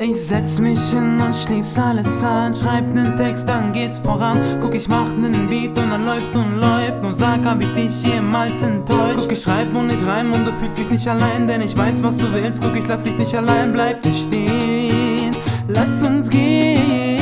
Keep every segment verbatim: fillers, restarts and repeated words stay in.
Ich setz mich hin und schließ alles an, schreib nen Text, dann geht's voran. Guck, ich mach nen Beat und dann läuft und läuft. Nur sag, hab ich dich jemals enttäuscht? Guck, ich schreib und ich reim und du fühlst dich nicht allein, denn ich weiß, was du willst. Guck, ich lass dich nicht allein, bleib nicht stehen. Lass uns gehen,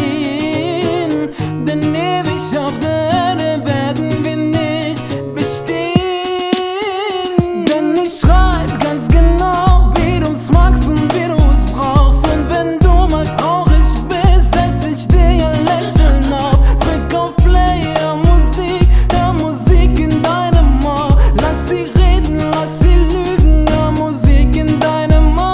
denn ewig auf der Erde werden wir nicht bestehen. Denn ich schreib ganz genau, wie du's magst und wie du's brauchst. Und wenn du mal traurig bist, setz ich dir ein Lächeln auf. Drück auf Play, ja Musik, ja Musik in deinem Ohr. Lass sie reden, lass sie lügen, ja Musik in deinem Ohr.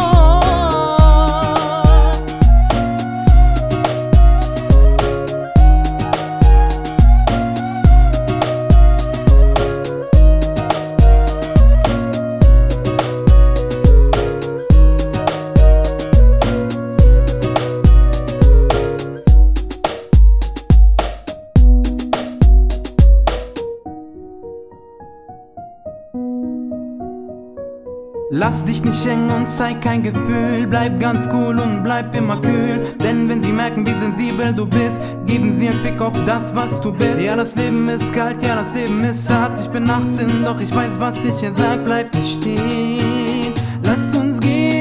Lass dich nicht hängen und zeig kein Gefühl. Bleib ganz cool und bleib immer kühl. Denn wenn sie merken, wie sensibel du bist, geben sie einen Fick auf das, was du bist. Ja, das Leben ist kalt, ja, das Leben ist hart. Ich bin achtzehn, doch ich weiß, was ich hier sag. Bleib nicht stehen, lass uns gehen.